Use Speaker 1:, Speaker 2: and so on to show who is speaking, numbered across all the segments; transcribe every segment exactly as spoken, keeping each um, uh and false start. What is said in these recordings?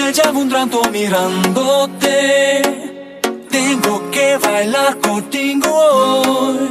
Speaker 1: ya llevo un rato mirándote. Tengo que bailar contigo hoy.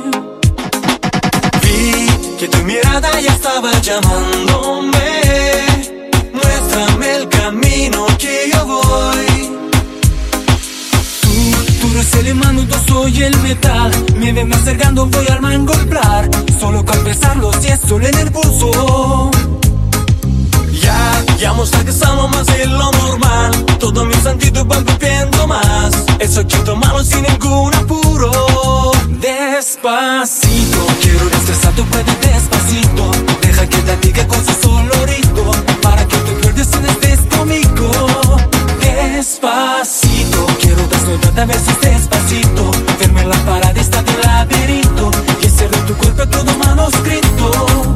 Speaker 1: Vi que tu mirada ya estaba llamándome. Muéstrame el camino que yo voy. Tú, tú eres el imán, yo soy el metal. Me ven acercando, voy al mangolplar. Solo con besarlo, si es solo en el pulso. Ya, ya mostrar que estamos más de lo normal. Todos mis sentidos van pidiendo más. Eso quiero tomarlo sin ningún apuro. Despacito, quiero destrozar tu cuerpo despacito. Deja que te diga con su solo ritmo, para que te pierdas y no estés conmigo. Despacito, quiero desnudarte a veces despacito. Verme en la pared esta del laberinto y hacer de tu cuerpo todo manuscrito.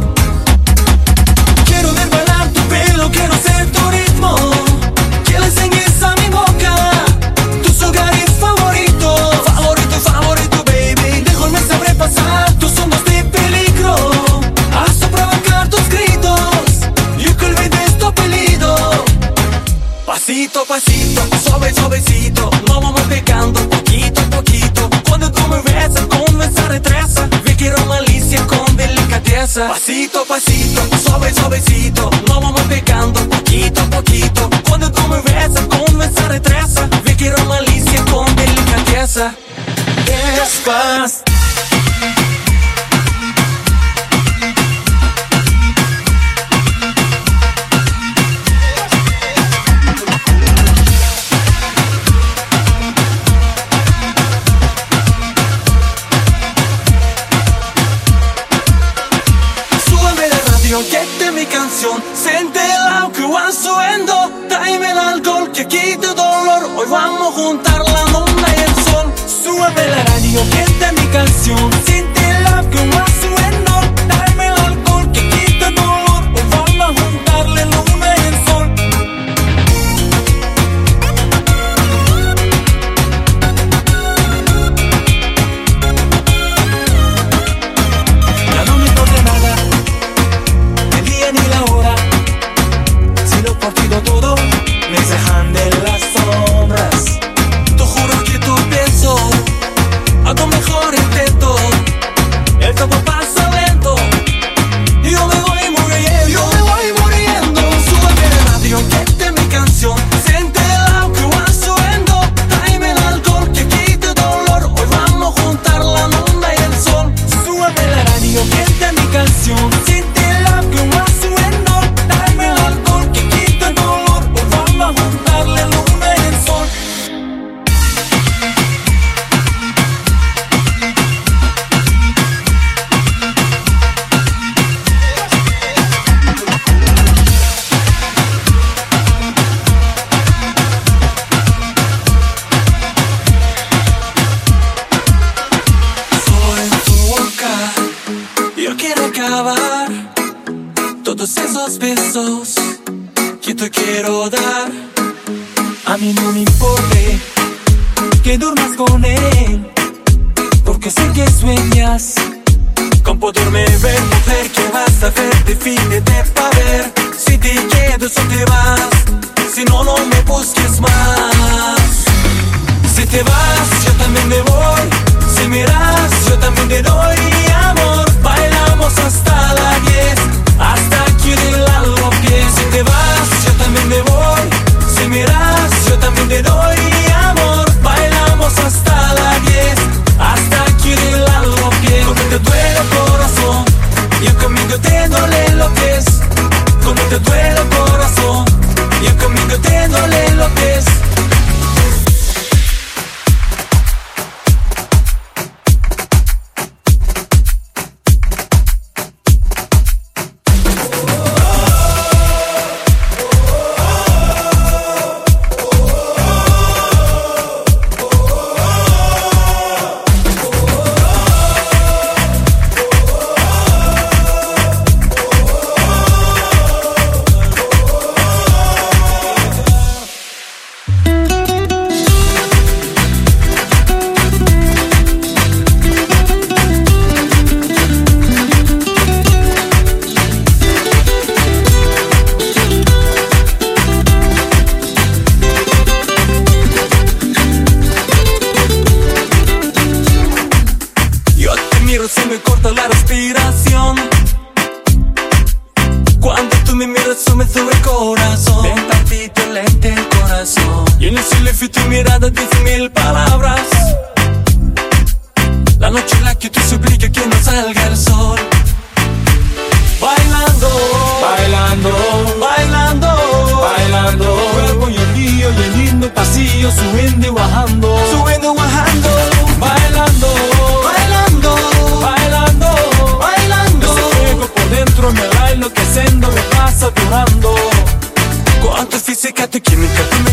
Speaker 1: Quiero ver bailar tu pelo, quiero ser tu ritmo. Que le enseñes a mi boca tus hogares favoritos. Favorito, favorito, baby. Dejo el mensaje pasar, tus ondas de peligro. Hasta provocar tus gritos. Yo que olvides tu apellido. Pasito, pasito, suave, suavecito. Nos vamos pegando poquito a poquito. Cuando tú me besas con esa retrasa, ve quiero malicia con delicadeza. Pasito, pasito, suave, suavecito. Nos vamos pegando poquito a poquito. Cuando tú me besas con esa retrasa, ve quiero malicia con delicadeza. Despacio. Que esta mi canción, siente el que van subiendo. Tráeme el alcohol que quita dolor. Hoy vamos a juntar la luna y el sol. Súbeme la radio, que esta mi canción, siente el que van subiendo. Tráeme el alcohol que quita dolor. Hoy vamos a juntar la luna y el sol. Ya no me importa nada ni la hora, si lo partido todo me dejan de las sombras. Te juro que tú pienso, hago mejor intento. El tiempo pasa lento y yo me voy muriendo, yo me voy muriendo. Súbeme la radio, que esta es mi canción, siente el que va subiendo. Tráeme el alcohol que quita dolor. Hoy vamos a juntar la luna y el sol. Súbeme la radio, que esta es mi canción, siente el que va subiendo. Tráeme el alcohol que quita dolor. Hoy vamos a juntar la luna y el sol. Soy tu boca, yo quiero acabar todos esos besos que te quiero dar. A mí no me importa que duermas con él, porque sé que sueñas con poderme ver. Mujer, ¿qué vas a hacer? Defínete pa' ver si te quedas o te vas. Si no, no me busques más. Si te vas, yo también me voy. Si miras, yo también te doy amor. Bailamos hasta las diez, hasta que la los pies. Si te vas, yo también me voy. Si miras, yo también te doy amor. Bailamos hasta las diez, hasta que la los pies. Como te duele el corazón, yo conmigo te duele lo que es. Como te duele el corazón, yo conmigo te duele lo que es. bailando, subiendo y bajando,
Speaker 2: subiendo, bajando,
Speaker 1: bailando,
Speaker 2: bailando,
Speaker 1: bailando,
Speaker 2: bailando.
Speaker 1: Ese fuego por dentro me va enloqueciendo, me pasa durando.
Speaker 2: Quanto fisica e chimica tu